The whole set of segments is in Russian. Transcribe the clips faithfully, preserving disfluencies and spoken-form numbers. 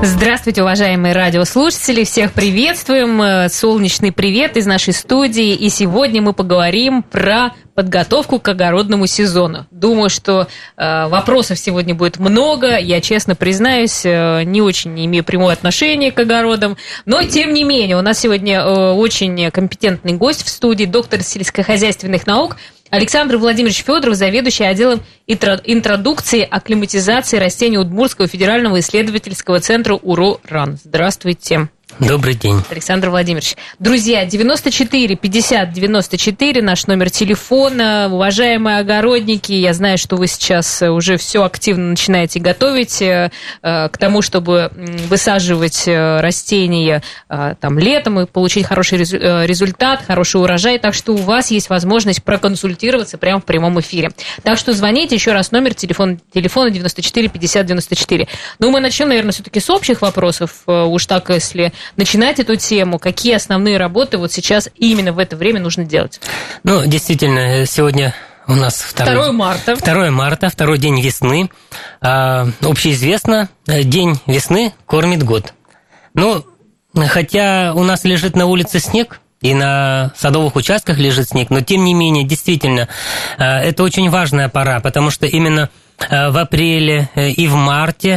Здравствуйте, уважаемые радиослушатели, всех приветствуем, солнечный привет из нашей студии, и сегодня мы поговорим про подготовку к огородному сезону. Думаю, что э, вопросов сегодня будет много, я честно признаюсь, э, не очень не имею прямого отношения к огородам, но тем не менее, у нас сегодня э, очень компетентный гость в студии, доктор сельскохозяйственных наук Александр Владимирович Федоров, заведующий отделом интродукции, акклиматизации растений Удмуртского федерального исследовательского центра УРО-РАН. Здравствуйте. Добрый день. Александр Владимирович. Друзья, девяносто четыре пятьдесят девяносто четыре, наш номер телефона. Уважаемые огородники, я знаю, что вы сейчас уже все активно начинаете готовить э, к тому, чтобы высаживать растения э, там, летом и получить хороший резу- результат, хороший урожай. Так что у вас есть возможность проконсультироваться прямо в прямом эфире. Так что звоните, еще раз номер телефона, телефона девяносто четыре пятьдесят девяносто четыре. Ну, мы начнем, наверное, все-таки с общих вопросов. Уж так, если начинать эту тему, какие основные работы вот сейчас именно в это время нужно делать? Ну, действительно, сегодня у нас второе марта. второе марта, второй день весны. А, общеизвестно, день весны кормит год. Ну, хотя у нас лежит на улице снег, и на садовых участках лежит снег, но тем не менее, действительно, это очень важная пора, потому что именно в апреле и в марте,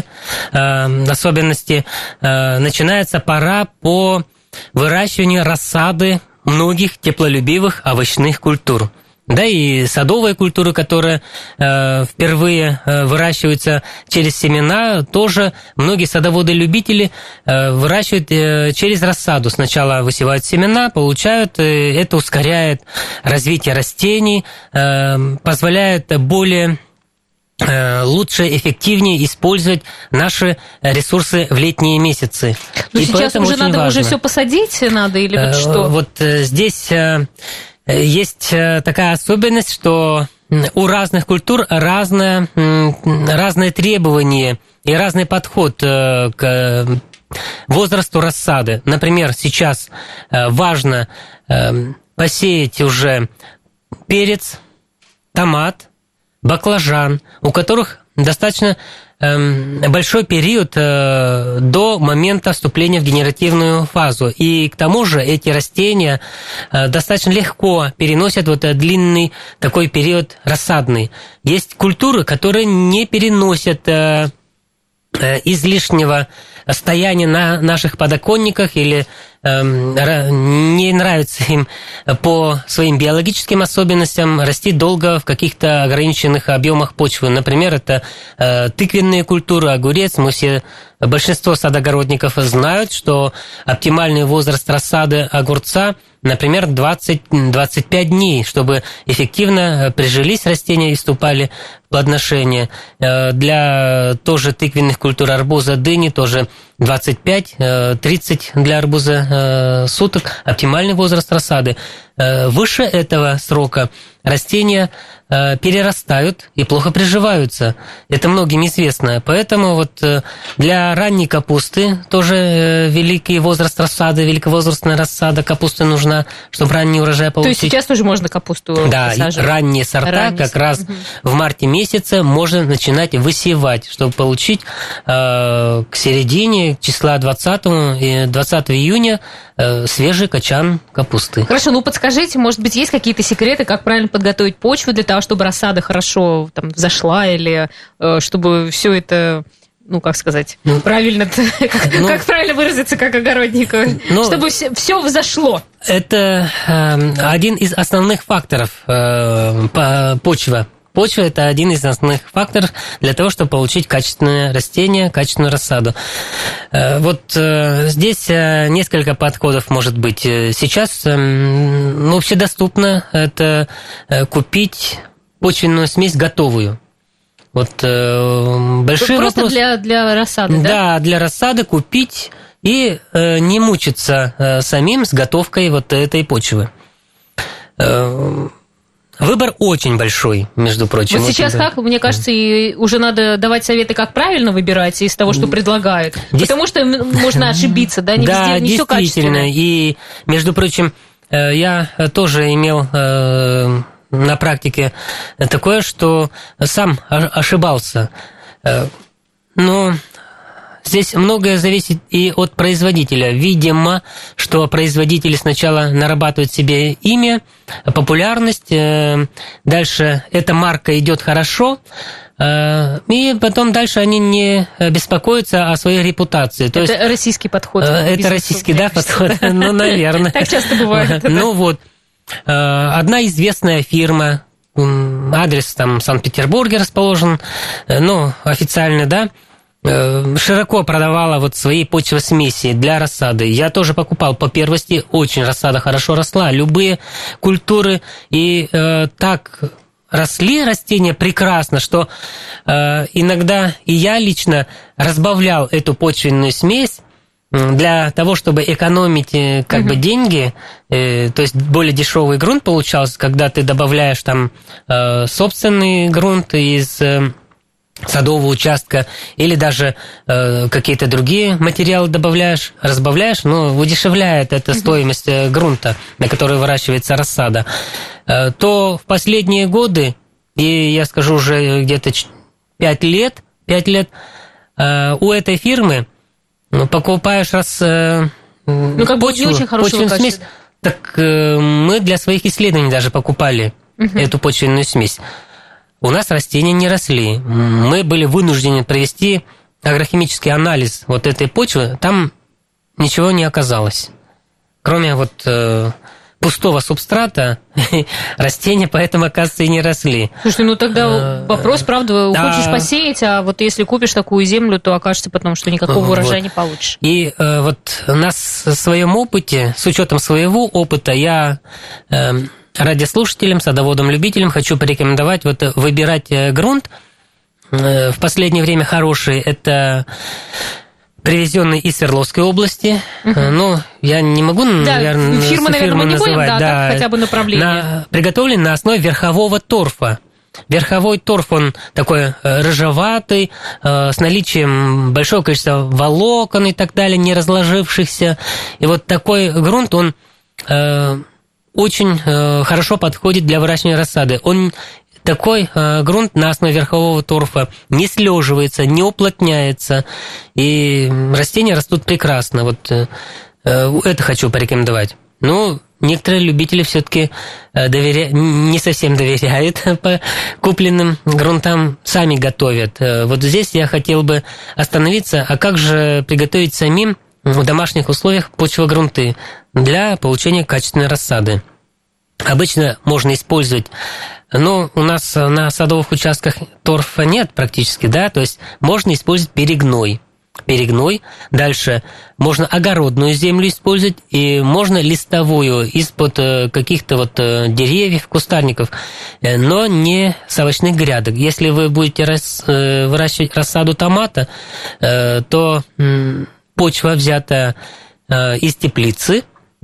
в особенности, начинается пора по выращиванию рассады многих теплолюбивых овощных культур. Да и садовые культуры, которые впервые выращиваются через семена, тоже многие садоводы-любители выращивают через рассаду. Сначала высевают семена, получают, это ускоряет развитие растений, позволяет более лучше, эффективнее использовать наши ресурсы в летние месяцы. Но и сейчас уже надо важно. Уже все посадить надо или вот что? Вот здесь есть такая особенность, что у разных культур разное, разные требования и разный подход к возрасту рассады. Например, сейчас важно посеять уже перец, томат, баклажан, у которых достаточно э, большой период э, до момента вступления в генеративную фазу. И к тому же эти растения э, достаточно легко переносят вот этот длинный такой период рассадный. Есть культуры, которые не переносят э, э, излишнего стояния на наших подоконниках или э, не нравится им по своим биологическим особенностям расти долго в каких-то ограниченных объемах почвы. Например, это э, тыквенные культуры, огурец. Мы все, большинство садогородников знают, что оптимальный возраст рассады огурца, например, двадцать-двадцать пять дней, чтобы эффективно прижились растения и вступали в плодоношение. Для тоже тыквенных культур арбуза, дыни тоже двадцать пять-тридцать для арбуза суток оптимальный возраст рассады. Выше этого срока растения перерастают и плохо приживаются. Это многим известно. Поэтому вот для ранней капусты тоже великий возраст рассады, великовозрастная рассада капусты нужна, чтобы ранний урожай получить. То есть сейчас тоже можно капусту да, посаживать? Да, ранние сорта ранние. Как раз угу. в марте месяце можно начинать высевать, чтобы получить э, к середине числа двадцатого июня э, свежий качан капусты. Хорошо, ну подскажите, может быть, есть какие-то секреты, как правильно подготовить почву для того, чтобы рассада хорошо там взошла, или э, чтобы все это, ну, как сказать, ну, правильно, как, ну, как правильно выразиться как огороднику, ну, чтобы все, все взошло? Это э, один из основных факторов э, почвы. Почва – это один из основных факторов для того, чтобы получить качественное растение, качественную рассаду. Вот здесь несколько подходов может быть. Сейчас ну, общедоступно это купить почвенную смесь готовую. Вот большой Просто вопрос... для, для рассады, да? Да, для рассады купить и не мучиться самим с готовкой вот этой почвы. Выбор очень большой, между прочим. Вот сейчас как, мне кажется, и уже надо давать советы, как правильно выбирать из того, что предлагают. Дес... Потому что можно ошибиться, да, не да, везде, не все качественно. Да, и, между прочим, я тоже имел на практике такое, что сам ошибался. Но здесь многое зависит и от производителя. Видимо, что производители сначала нарабатывают себе имя, популярность, дальше эта марка идет хорошо, и потом дальше они не беспокоятся о своей репутации. То это есть, российский подход. Это российский, да, подход? Ну, наверное. Так часто бывает. Ну вот, одна известная фирма, адрес там в Санкт-Петербурге расположен, ну, официально, да, широко продавала вот свои почвосмеси для рассады. Я тоже покупал по первости, очень рассада хорошо росла. Любые культуры и э, так росли растения прекрасно, что э, иногда и я лично разбавлял эту почвенную смесь для того, чтобы экономить как uh-huh. бы деньги, э, то есть более дешевый грунт получался, когда ты добавляешь там э, собственный грунт из э, садового участка или даже э, какие-то другие материалы добавляешь, разбавляешь, но удешевляет эта uh-huh. стоимость э, грунта, на который выращивается рассада, э, то в последние годы, и я скажу уже где-то пять лет, пять лет э, у этой фирмы ну, покупаешь раз э, ну, как почву, бы не очень хорошего качества. Смесь, так э, мы для своих исследований даже покупали uh-huh. эту почвенную смесь. У нас растения не росли. Мы были вынуждены провести агрохимический анализ вот этой почвы. Там ничего не оказалось. Кроме вот э, пустого субстрата, растения поэтому, оказывается, и не росли. Слушай, ну тогда вопрос, правда, да. хочешь посеять, а вот если купишь такую землю, то окажется потом, что никакого вот. урожая не получишь. И э, вот у нас в своем опыте, с учетом своего опыта, я... Э, радиослушателям, садоводам-любителям хочу порекомендовать вот выбирать грунт. В последнее время хороший. Это привезенный из Свердловской области. Uh-huh. Ну, я не могу, да, наверное, фирмы, наверное, мы не будем, да, да, так хотя бы направление. На, приготовлен на основе верхового торфа. Верховой торф, он такой рыжеватый, с наличием большого количества волокон и так далее, не разложившихся. И вот такой грунт, он... очень э, хорошо подходит для выращивания рассады. Он такой э, грунт на основе верхового торфа не слеживается, не уплотняется, и растения растут прекрасно. Вот э, это хочу порекомендовать. Ну, некоторые любители все-таки доверя... не совсем доверяют по купленным грунтам, сами готовят. Вот здесь я хотел бы остановиться. А как же приготовить самим в домашних условиях почвогрунты для получения качественной рассады? Обычно можно использовать, но у нас на садовых участках торфа нет практически, да, то есть можно использовать перегной. Перегной. Дальше можно огородную землю использовать, и можно листовую из-под каких-то вот деревьев, кустарников, но не с овощных грядок. Если вы будете рас... выращивать рассаду томата, то почва, взятая из теплицы,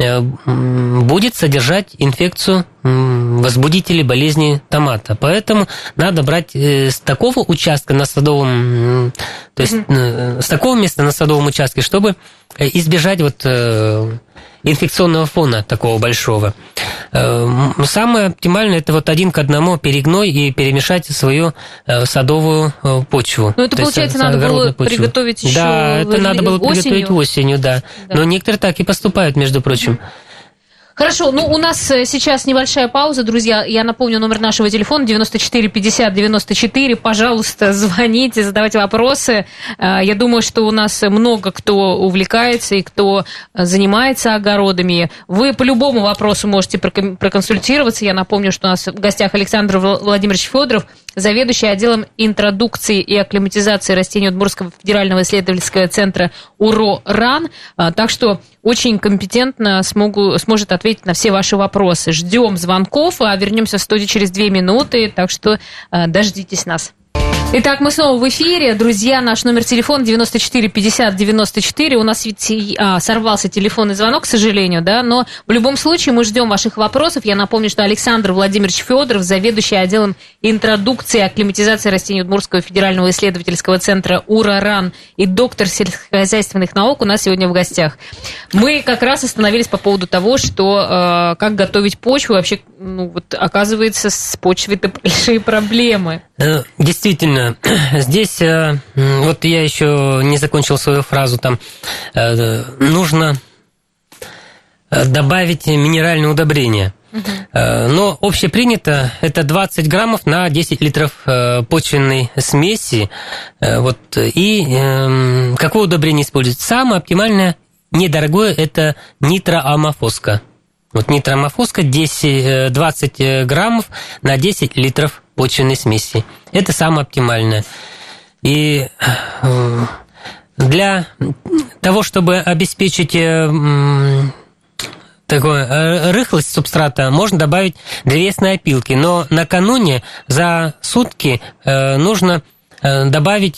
будет содержать инфекцию возбудителей болезни томата. Поэтому надо брать с такого участка на садовом, то есть mm-hmm. с такого места на садовом участке, чтобы избежать вот инфекционного фона такого большого. Самое оптимальное — это вот один к одному перегной и перемешать свою садовую почву. Но это, то получается, есть, надо было почву. приготовить еще Да, это надо было осенью? приготовить осенью, да. да. Но некоторые так и поступают, между прочим. Хорошо, ну у нас сейчас небольшая пауза, друзья. Я напомню, номер нашего телефона девяносто четыре пятьдесят девяносто четыре. Пожалуйста, звоните, задавайте вопросы. Я думаю, что у нас много кто увлекается и кто занимается огородами. Вы по любому вопросу можете проконсультироваться. Я напомню, что у нас в гостях Александр Владимирович Федоров, заведующий отделом интродукции и акклиматизации растений Удмуртского федерального исследовательского центра УРО-РАН. Так что очень компетентно смогу, сможет ответить на все ваши вопросы. Ждем звонков, а вернемся в студию через две минуты, так что э, дождитесь нас. Итак, мы снова в эфире. Друзья, наш номер телефона девяносто четыре пятьдесят девяносто четыре. У нас ведь а, сорвался телефонный звонок, к сожалению, да, но в любом случае мы ждем ваших вопросов. Я напомню, что Александр Владимирович Федоров, заведующий отделом интродукции и акклиматизации растений Удмуртского федерального исследовательского центра УРО-РАН и доктор сельскохозяйственных наук, у нас сегодня в гостях. Мы как раз остановились по поводу того, что э, как готовить почву. Вообще, ну, вот, оказывается, с почвой-то большие проблемы. Действительно, здесь, вот я еще не закончил свою фразу, там нужно добавить минеральные удобрения. Uh-huh. Но общепринято это двадцать граммов на десять литров почвенной смеси. Вот. И какое удобрение использовать? Самое оптимальное, недорогое, это нитроамофоска. Вот нитроамофоска десять, двадцать граммов на десять литров почвенной смеси. Это самое оптимальное. И для того, чтобы обеспечить такую рыхлость субстрата, можно добавить древесные опилки. Но накануне за сутки нужно добавить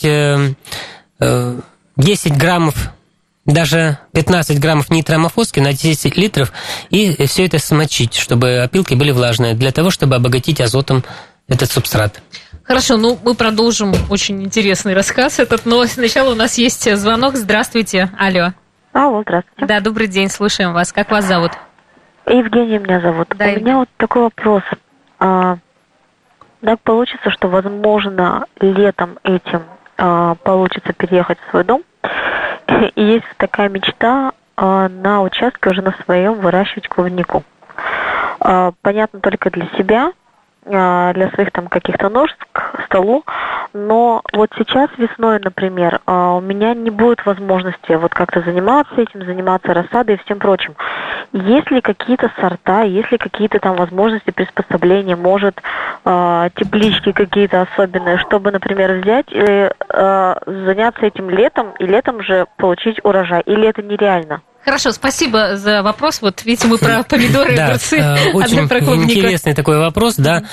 десять граммов, даже пятнадцать граммов нитроамофоски на десять литров, и все это смочить, чтобы опилки были влажные, для того, чтобы обогатить азотом этот субстрат. Хорошо, ну мы продолжим очень интересный рассказ этот, но сначала у нас есть звонок. Здравствуйте, алло. Алло, здравствуйте. Да, добрый день, слушаем вас. Как вас зовут? Евгения меня зовут. Да, У Евгения. меня вот такой вопрос. А, так получится, что, возможно, летом этим а, получится переехать в свой дом. И есть такая мечта а, на участке уже на своем выращивать клубнику. А, понятно, только для себя, а, для своих там каких-то нужд к столу. Но вот сейчас весной, например, у меня не будет возможности вот как-то заниматься этим, заниматься рассадой и всем прочим. Есть ли какие-то сорта, есть ли какие-то там возможности приспособления, может, теплички какие-то особенные, чтобы, например, взять и заняться этим летом, и летом же получить урожай? Или это нереально? Хорошо, спасибо за вопрос. Вот видите, мы про помидоры и огурцы, да, очень интересный такой вопрос, да.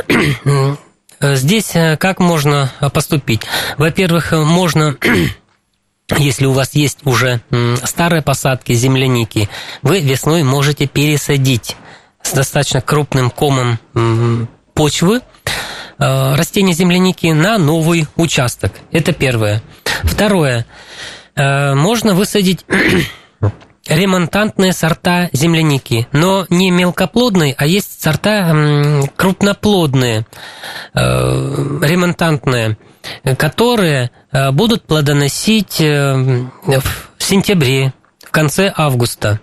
Здесь как можно поступить? Во-первых, можно, если у вас есть уже старые посадки земляники, вы весной можете пересадить с достаточно крупным комом почвы растения земляники на новый участок. Это первое. Второе. Можно высадить ремонтантные сорта земляники, но не мелкоплодные, а есть сорта крупноплодные, ремонтантные, которые будут плодоносить в сентябре, в конце августа.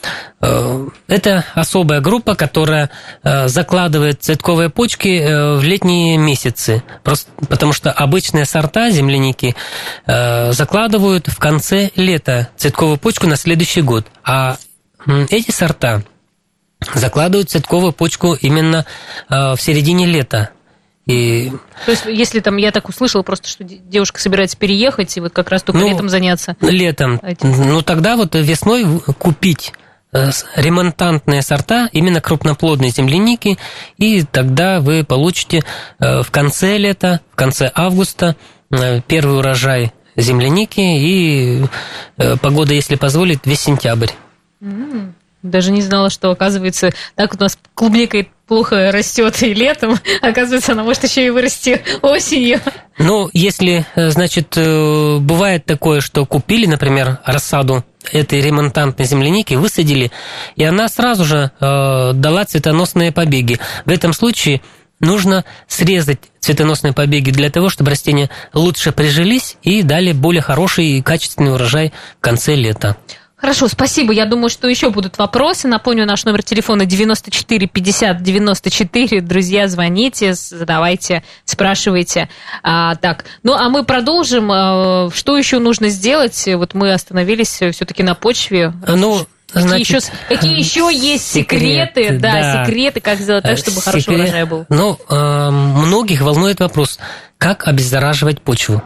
Это особая группа, которая закладывает цветковые почки в летние месяцы, просто потому что обычные сорта земляники закладывают в конце лета цветковую почку на следующий год, а эти сорта закладывают цветковую почку именно в середине лета. И... То есть, если там, я так услышала, просто что девушка собирается переехать и вот как раз только ну, летом заняться. Летом. Этим. Ну, тогда вот весной купить ремонтантные сорта, именно крупноплодные земляники, и тогда вы получите в конце лета, в конце августа первый урожай земляники, и погода, если позволит, весь сентябрь. Даже не знала, что, оказывается, так вот у нас клубника плохо растет и летом, оказывается, она может еще и вырасти осенью. Ну, если, значит, бывает такое, что купили, например, рассаду этой ремонтантной земляники, высадили, и она сразу же э, дала цветоносные побеги. В этом случае нужно срезать цветоносные побеги для того, чтобы растения лучше прижились и дали более хороший и качественный урожай в конце лета. Хорошо, спасибо. Я думаю, что еще будут вопросы. Напомню, наш номер телефона девяносто четыре пятьдесят девяносто четыре. Друзья, звоните, задавайте, спрашивайте. А, так, ну а мы продолжим. А, что еще нужно сделать? Вот мы остановились все-таки на почве. Ну, какие, значит, еще, какие еще есть секреты? секреты да, да, секреты, как сделать так, чтобы Секрет... хороший урожай был? Ну, э, многих волнует вопрос, как обеззараживать почву.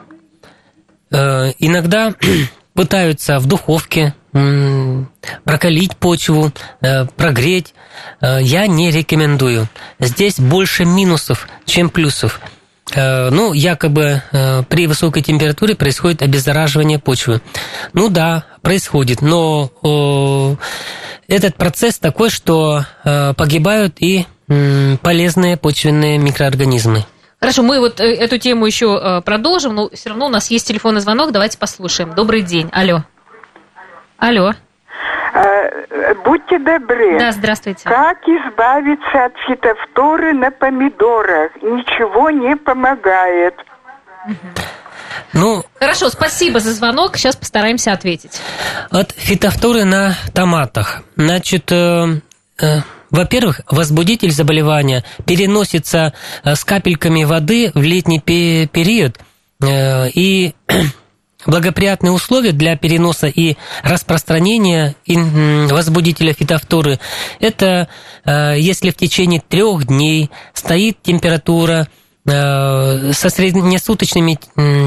Э, иногда пытаются в духовке прокалить почву, прогреть. Я не рекомендую. Здесь больше минусов, чем плюсов. Ну, якобы при высокой температуре происходит обеззараживание почвы. Ну да, происходит, но этот процесс такой, что погибают и полезные почвенные микроорганизмы. Хорошо, мы вот эту тему еще продолжим, но все равно у нас есть телефонный звонок, давайте послушаем. Добрый день, алло. Алло. Будьте добры. Да, здравствуйте. Как избавиться от фитофторы на помидорах? Ничего не помогает. Ну, хорошо, спасибо за звонок. Сейчас постараемся ответить. От фитофторы на томатах. Значит, э, э, во-первых, возбудитель заболевания переносится с капельками воды в летний период, э, и благоприятные условия для переноса и распространения возбудителя фитофторы – это если в течение трех дней стоит температура со среднесуточными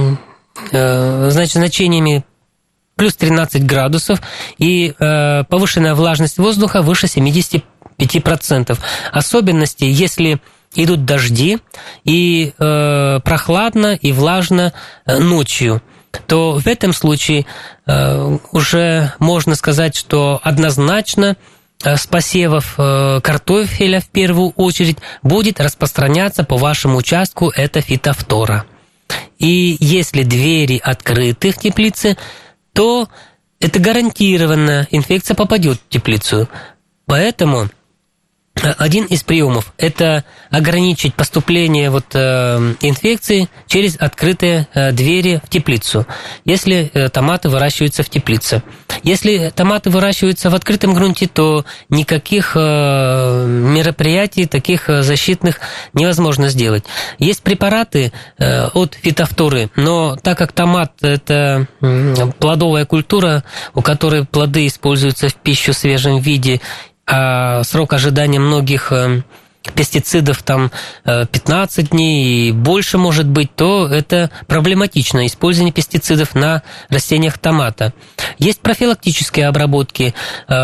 значит, значениями плюс тринадцать градусов и повышенная влажность воздуха выше семьдесят пять процентов. Особенности, если идут дожди и прохладно и влажно ночью, то в этом случае э, уже можно сказать, что однозначно э, с посевов э, картофеля в первую очередь будет распространяться по вашему участку эта фитофтора. И если двери открыты в теплице, то это гарантированно инфекция попадет в теплицу. Поэтому один из приемов – это ограничить поступление вот, э, инфекции через открытые э, двери в теплицу, если э, томаты выращиваются в теплице. Если томаты выращиваются в открытом грунте, то никаких э, мероприятий, таких э, защитных невозможно сделать. Есть препараты э, от фитофторы, но так как томат – это э, плодовая культура, у которой плоды используются в пищу в свежем виде, а срок ожидания многих пестицидов там пятнадцать дней и больше может быть, то это проблематично, использование пестицидов на растениях томата. Есть профилактические обработки,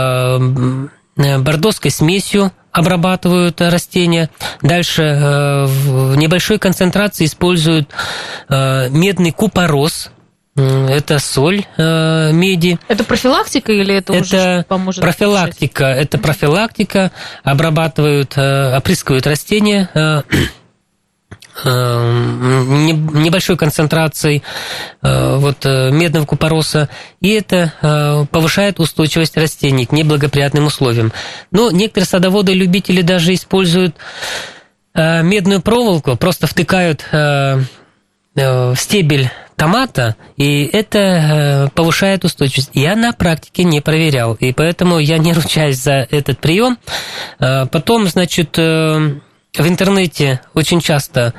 бордоской смесью обрабатывают растения. Дальше в небольшой концентрации используют медный купорос. Это соль э, меди. Это профилактика или это, это уже поможет? Профилактика. Это профилактика. Обрабатывают, э, опрыскивают растения э, э, небольшой концентрацией э, вот, э, медного купороса. И это э, повышает устойчивость растений к неблагоприятным условиям. Но некоторые садоводы-любители даже используют э, медную проволоку, просто втыкают э, э, в стебель томата, и это повышает устойчивость. Я на практике не проверял, и поэтому я не ручаюсь за этот прием. Потом, значит, в интернете очень часто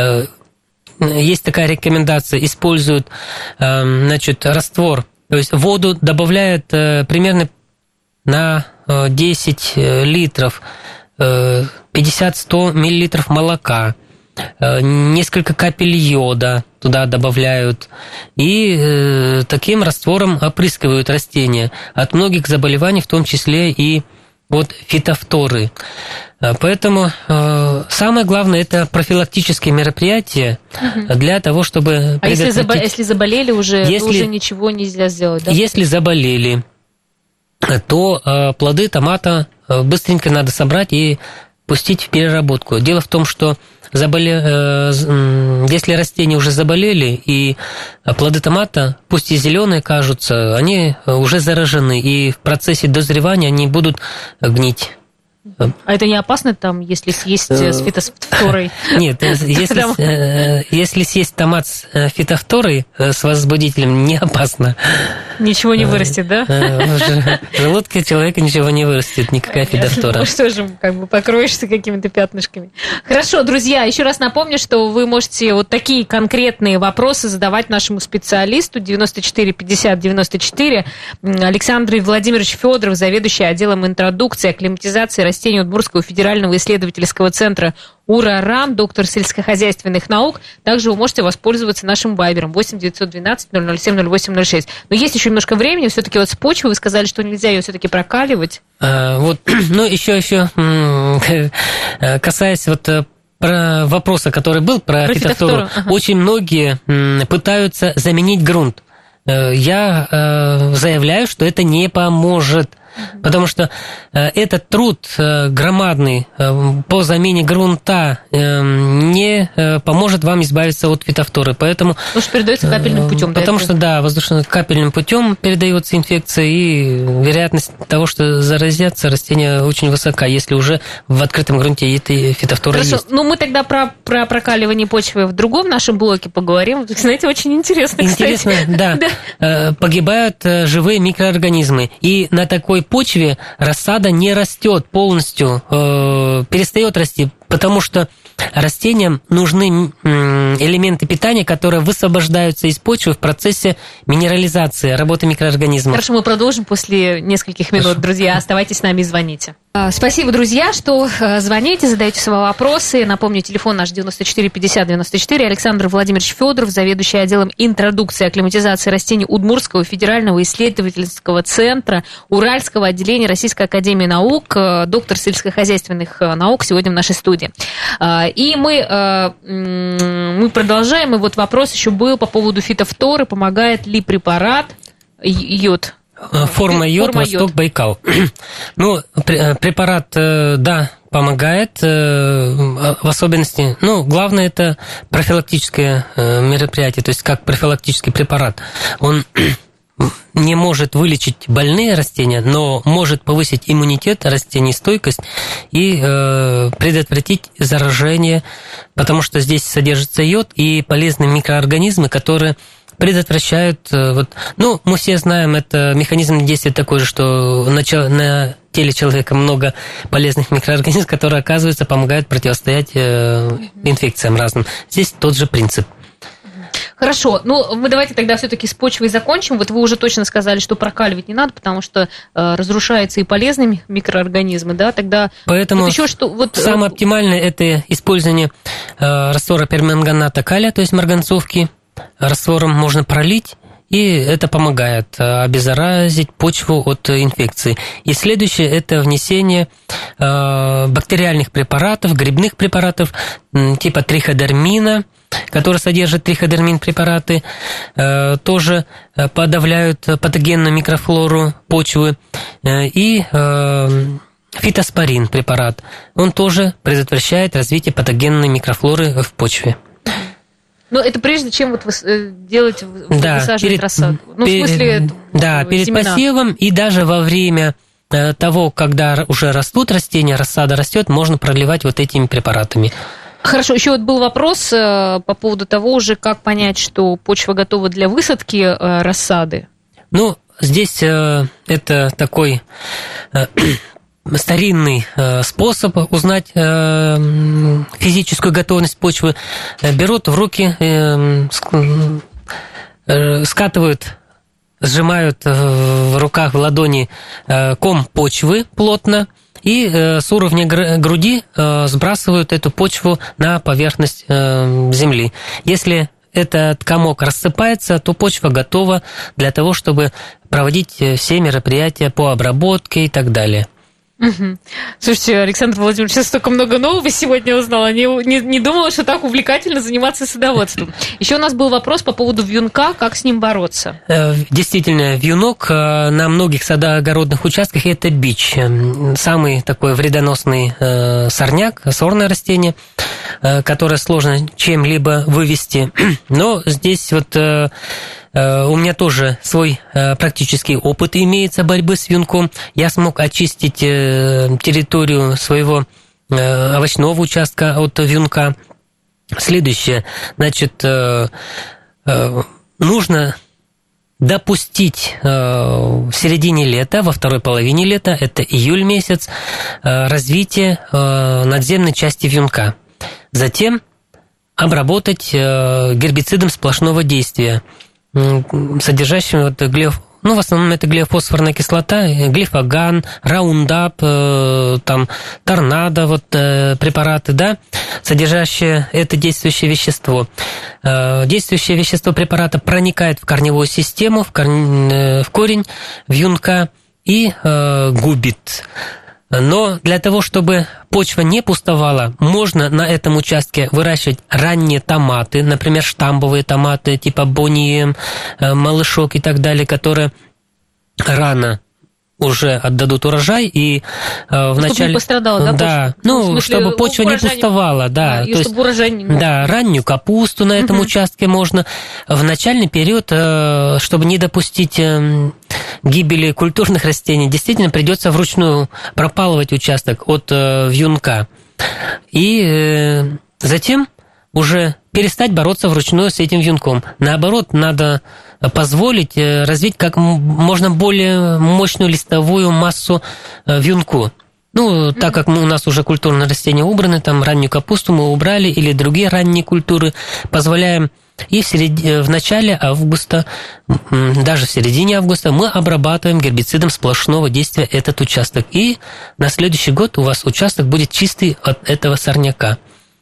есть такая рекомендация, используют, значит, раствор, то есть воду добавляют примерно на десять литров, пятьдесят-сто миллилитров молока, несколько капель йода туда добавляют и э, таким раствором опрыскивают растения от многих заболеваний, в том числе и от фитофторы. Поэтому э, самое главное – это профилактические мероприятия угу. для того, чтобы… А если, забо- если заболели уже, если, уже ничего нельзя сделать, да? Если заболели, то э, плоды томата быстренько надо собрать и пустить в переработку. Дело в том, что заболе... если растения уже заболели, и плоды томата, пусть и зеленые кажутся, они уже заражены, и в процессе дозревания они будут гнить. А это не опасно, там, если съесть с фитофторой? Нет, если, если съесть томат с фитофторой, с возбудителем, не опасно. Ничего не вырастет, да? В желудке человека ничего не вырастет, никакая фитофтора. Ну что же, как бы покроешься какими-то пятнышками. Хорошо, друзья, еще раз напомню, что вы можете вот такие конкретные вопросы задавать нашему специалисту девяносто четыре пятьдесят девяносто четыре. Александр Владимирович Федоров, заведующий отделом интродукции и акклиматизации растений Удмуртского федерального исследовательского центра УРАРАМ, доктор сельскохозяйственных наук. Также вы можете воспользоваться нашим вайбером восемь девятьсот двенадцать ноль ноль семь ноль восемь ноль шесть. Но есть еще немножко времени, все-таки вот с почвы вы сказали, что нельзя ее все-таки прокаливать. А, вот, ну, еще, еще, касаясь вот про вопроса, который был про, про фитофтору, ага. Очень многие пытаются заменить грунт. Я заявляю, что это не поможет. Потому что этот труд громадный по замене грунта не поможет вам избавиться от фитофторы. Поэтому, потому что передается капельным путем. Потому что, да, воздушно-капельным путем передается инфекция, и вероятность того, что заразятся растения, очень высока, если уже в открытом грунте этой фитофторы есть. Хорошо, ну мы тогда про, про прокаливание почвы в другом нашем блоке поговорим. Знаете, очень интересно, Интересно, кстати. да. да. Погибают живые микроорганизмы, и на такой почве рассада не растет полностью, перестает расти, потому что растениям нужны элементы питания, которые высвобождаются из почвы в процессе минерализации, работы микроорганизмов. Хорошо, мы продолжим после нескольких минут, Хорошо. Друзья. Оставайтесь с нами и звоните. Спасибо, друзья, что звоните, задаете свои вопросы. Напомню, телефон наш девяносто четыре пятьдесят девяносто четыре. Александр Владимирович Федоров, заведующий отделом интродукции и акклиматизации растений Удмуртского федерального исследовательского центра Уральского отделения Российской академии наук, доктор сельскохозяйственных наук, сегодня в нашей студии. И мы, мы продолжаем. И вот вопрос еще был по поводу фитофторы. Помогает ли препарат йод? Форма йод, Восток, Байкал. Ну, препарат, да, помогает, в особенности, ну, главное, это профилактическое мероприятие, то есть как профилактический препарат. Он не может вылечить больные растения, но может повысить иммунитет растений, стойкость и э, предотвратить заражение, потому что здесь содержится йод и полезные микроорганизмы, которые предотвращают, вот, ну, мы все знаем, это механизм действия такой же, что на, на теле человека много полезных микроорганизмов, которые, оказывается, помогают противостоять э, инфекциям разным. Здесь тот же принцип. Хорошо, ну мы давайте тогда все-таки с почвой закончим. Вот вы уже точно сказали, что прокаливать не надо, потому что э, разрушаются и полезные микроорганизмы, да, тогда... Поэтому еще что, вот... самое оптимальное это использование э, раствора перманганата калия, то есть марганцовки. Раствором можно пролить, и это помогает обеззаразить почву от инфекции. И следующее – это внесение бактериальных препаратов, грибных препаратов типа триходермина, который содержит триходермин препараты, тоже подавляют патогенную микрофлору почвы, и фитоспорин препарат. Он тоже предотвращает развитие патогенной микрофлоры в почве. Но это прежде чем вот делать, да, высаживать перед, рассаду. Ну, перед, в смысле, да, перед семена. посевом и даже во время того, когда уже растут растения, рассада растет, можно проливать вот этими препаратами. Хорошо, еще вот был вопрос по поводу того уже, как понять, что почва готова для высадки рассады. Ну, здесь это такой... старинный э, способ узнать э, физическую готовность почвы. Берут в руки, э, э, скатывают, сжимают в руках, в ладони э, ком почвы плотно и э, с уровня груди э, сбрасывают эту почву на поверхность э, земли. Если этот комок рассыпается, то почва готова для того, чтобы проводить все мероприятия по обработке и так далее. Угу. Слушайте, Александр Владимирович, я столько много нового сегодня узнала. Не, не, не думала, что так увлекательно заниматься садоводством. Еще у нас был вопрос по поводу вьюнка, как с ним бороться. Действительно, вьюнок на многих садоогородных участках – это бич. Самый такой вредоносный сорняк, сорное растение, которое сложно чем-либо вывести. Но здесь вот... У меня тоже свой практический опыт имеется борьбы с вьюнком. Я смог очистить территорию своего овощного участка от вьюнка. Следующее, значит, нужно допустить в середине лета, во второй половине лета, это июль месяц, развитие надземной части вьюнка. Затем обработать гербицидом сплошного действия, содержащим вот глиф, ну, в основном это глиофосфорная кислота, глифоган, раундап, там, торнадо, вот, препараты, да, содержащие это действующее вещество. Действующее вещество препарата проникает в корневую систему, в корень, в корень вьюнка и губит. Но для того, чтобы почва не пустовала, можно на этом участке выращивать ранние томаты, например, штамбовые томаты типа Бонни, малышок и так далее, которые рано уже отдадут урожай, и э, в чтобы начале... не пострадала, да? Да, почва? ну, в смысле, чтобы почва не пустовала, не... да. А, и то чтобы есть, урожай не... Да, раннюю капусту на этом uh-huh. участке можно. В начальный период, э, чтобы не допустить э, гибели культурных растений, действительно придется вручную пропалывать участок от э, вьюнка. И э, затем уже перестать бороться вручную с этим вьюнком. Наоборот, надо позволить развить как можно более мощную листовую массу вьюнку. Ну, так как мы, у нас уже культурные растения убраны, там раннюю капусту мы убрали или другие ранние культуры, позволяем и в, серед... в начале августа, даже в середине августа мы обрабатываем гербицидом сплошного действия этот участок. И на следующий год у вас участок будет чистый от этого сорняка.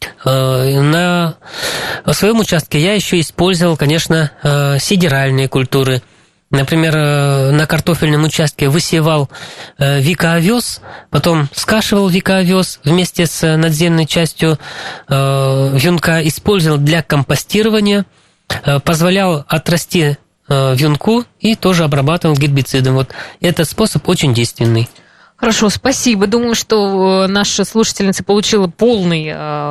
На своем участке я еще использовал, конечно, сидеральные культуры. Например, на картофельном участке высевал вика-овес, потом скашивал вика-овес вместе с надземной частью вьюнка, использовал для компостирования, позволял отрасти вьюнку и тоже обрабатывал гербицидом. Вот этот способ очень действенный. Хорошо, спасибо. Думаю, что наша слушательница получила полный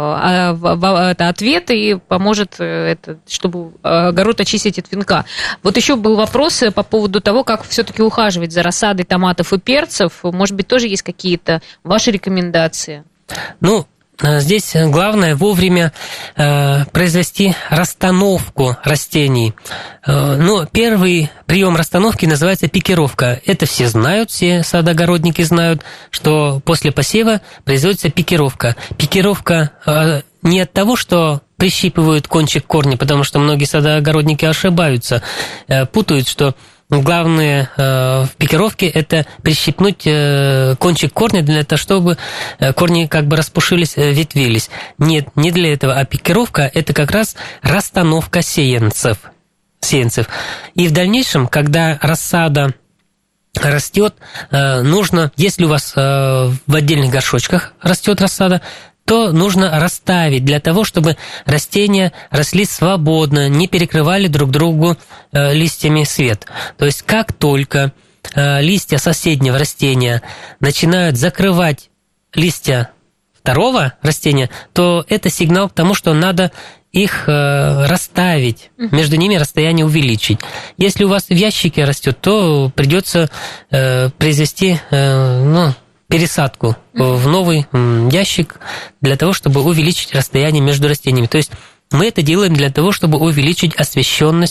э, ответ и поможет, это, чтобы огород очистить от вьюнка. Вот еще был вопрос по поводу того, как все-таки ухаживать за рассадой томатов и перцев. Может быть, тоже есть какие-то ваши рекомендации? Ну, здесь главное вовремя э, произвести расстановку растений. Э, ну, первый прием расстановки называется пикировка. Это все знают, все садоогородники знают, что после посева производится пикировка. Пикировка э, не от того, что прищипывают кончик корня, потому что многие садоогородники ошибаются, э, путают, что главное э, в пикировке – это прищипнуть э, кончик корня для того, чтобы корни как бы распушились, э, ветвились. Нет, не для этого, а пикировка – это как раз расстановка сеянцев. сеянцев. И в дальнейшем, когда рассада растет, э, нужно, если у вас э, в отдельных горшочках растет рассада, то нужно расставить для того, чтобы растения росли свободно, не перекрывали друг другу э, листьями свет. То есть как только э, листья соседнего растения начинают закрывать листья второго растения, то это сигнал к тому, что надо их э, расставить, между ними расстояние увеличить. Если у вас в ящике растет, то придется э, произвести э, ну, пересадку в новый ящик для того, чтобы увеличить расстояние между растениями. То есть мы это делаем для того, чтобы увеличить освещенность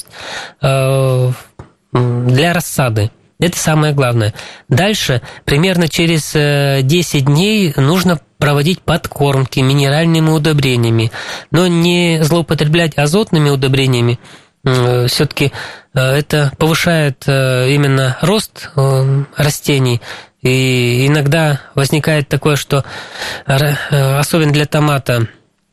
для рассады. Это самое главное. Дальше, примерно через десять дней нужно проводить подкормки минеральными удобрениями, но не злоупотреблять азотными удобрениями. Все-таки это повышает именно рост растений. И иногда возникает такое, что особенно для томата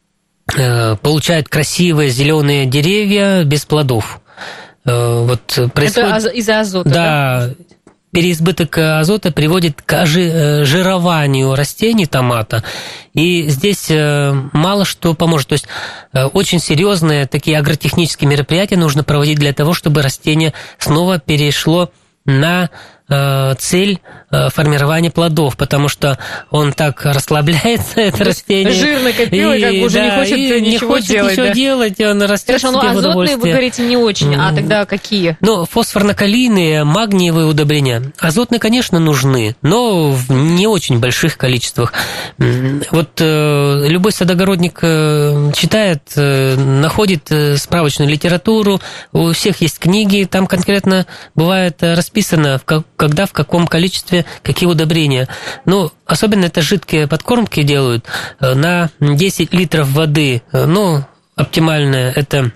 получают красивые зеленые деревья без плодов. Вот происходит... Это из-за азота, да? Да, переизбыток азота приводит к жированию растений томата. И здесь мало что поможет. То есть очень серьезные такие агротехнические мероприятия нужно проводить для того, чтобы растение снова перешло на цель формирования плодов, потому что он так расслабляется, это растение. Жир накопил, и, и как бы уже да, не хочет ничего не хочет делать. Ничего да? делать, и он растет себе в удовольствие. Хорошо, ну азотные, вы говорите, не очень, а тогда какие? Ну, фосфорно-калийные, магниевые удобрения. Азотные, конечно, нужны, но в не очень больших количествах. Вот э, любой садогородник э, читает, э, находит э, справочную литературу, у всех есть книги, там конкретно бывает расписано, в как, когда, в каком количестве, какие удобрения. Ну, особенно это жидкие подкормки делают на десять литров воды. Ну, оптимальное это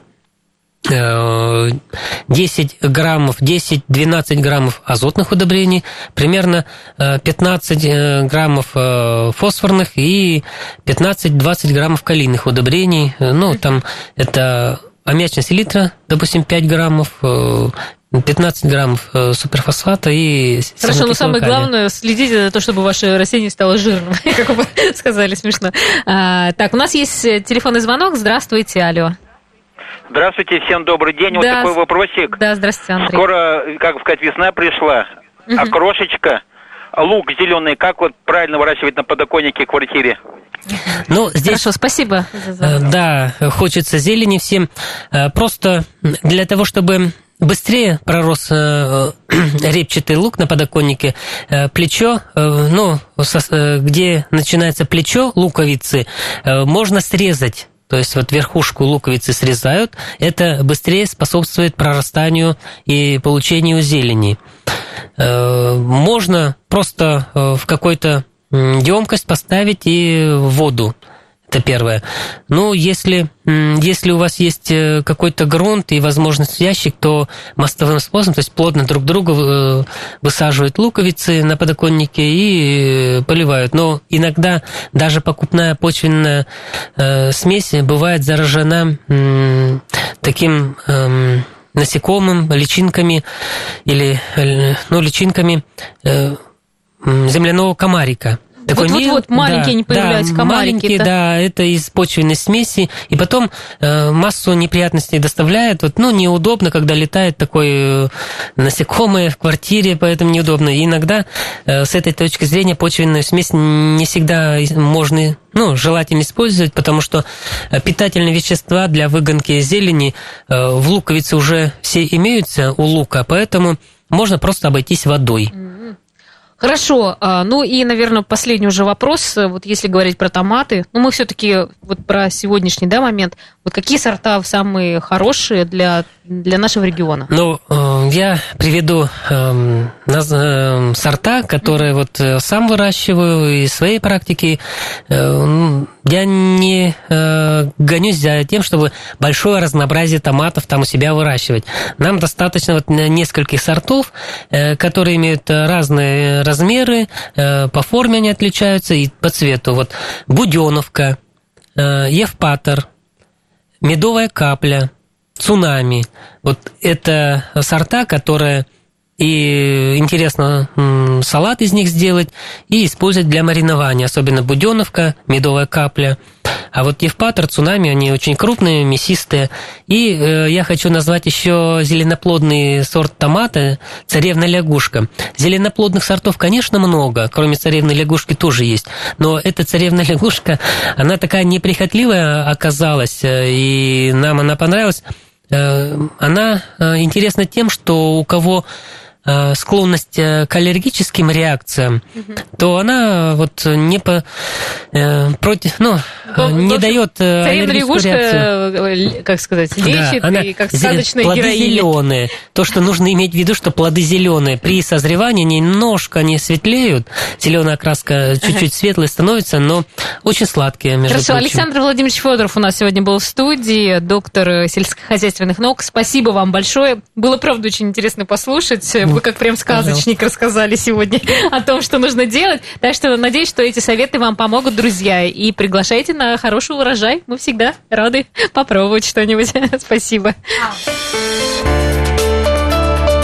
десять граммов, десять-двенадцать граммов азотных удобрений, примерно пятнадцать граммов фосфорных и пятнадцать-двадцать граммов калийных удобрений. Ну, там это аммиачная селитра, допустим, пять граммов, пятнадцать граммов суперфосфата и... Хорошо, но самое главное, следите за то, чтобы ваше растение стало жирным, как вы сказали, смешно. А, так, у нас есть телефонный звонок. Здравствуйте, алло. Здравствуйте, всем добрый день. Да, вот такой вопросик. Да, здравствуйте, Андрей. Скоро, как сказать, весна пришла, угу. а крошечка лук зеленый, как вот правильно выращивать на подоконнике в квартире? Ну, здесь, хорошо, спасибо. Да, хочется зелени всем. Просто для того, чтобы быстрее пророс репчатый лук на подоконнике, плечо, ну, где начинается плечо луковицы, можно срезать. То есть вот верхушку луковицы срезают, это быстрее способствует прорастанию и получению зелени. Можно просто в какой-то емкость поставить и воду. Это первое. Ну, если, если у вас есть какой-то грунт и возможность в ящик, то мостовым способом, то есть плотно друг друга высаживают луковицы на подоконнике и поливают. Но иногда даже покупная почвенная смесь бывает заражена таким насекомым, личинками или ну, личинками земляного комарика. Вот-вот-вот, маленькие да, не появляются, да, комарики. Маленькие, да, это из почвенной смеси, и потом э, массу неприятностей доставляет. Вот, ну, неудобно, когда летает такой э, насекомое в квартире, поэтому неудобно. И иногда э, с этой точки зрения почвенную смесь не всегда можно, ну, желательно использовать, потому что питательные вещества для выгонки зелени э, в луковице уже все имеются у лука, поэтому можно просто обойтись водой. Хорошо, ну и, наверное, последний уже вопрос, вот если говорить про томаты, ну мы все-таки вот про сегодняшний, да, момент, вот какие сорта самые хорошие для, для нашего региона? Ну, я приведу э, сорта, которые вот сам выращиваю из своей практики. Я не э, гонюсь за тем, чтобы большое разнообразие томатов там у себя выращивать. Нам достаточно вот нескольких сортов, э, которые имеют разные размеры, э, по форме они отличаются и по цвету. Вот Буденовка, э, Евпатор, Медовая капля, Цунами. Вот это сорта, которые и интересно салат из них сделать и использовать для маринования, особенно Буденовка, Медовая капля. А вот Евпатор, Цунами, они очень крупные, мясистые. И э, я хочу назвать еще зеленоплодный сорт томата «Царевна лягушка». Зеленоплодных сортов, конечно, много, кроме царевны лягушки тоже есть. Но эта царевна лягушка, она такая неприхотливая оказалась, и нам она понравилась. Она интересна тем, что у кого склонность к аллергическим реакциям, угу. то она вот не по, э, против, ну, в, не в дает аллергическую реакцию. Как сказать, лечит, да, и как сказочная плоды героиня. Зеленые. То, что нужно иметь в виду, что плоды зеленые. При созревании немножко они светлеют, зеленая окраска чуть-чуть ага. светлая становится, но очень сладкие, между Хорошо, прочим. Александр Владимирович Федоров у нас сегодня был в студии, доктор сельскохозяйственных наук. Спасибо вам большое. Было, правда, очень интересно послушать. Вы как прям сказочник рассказали сегодня о том, что нужно делать. Так что надеюсь, что эти советы вам помогут, друзья. И приглашайте на хороший урожай. Мы всегда рады попробовать что-нибудь. Спасибо.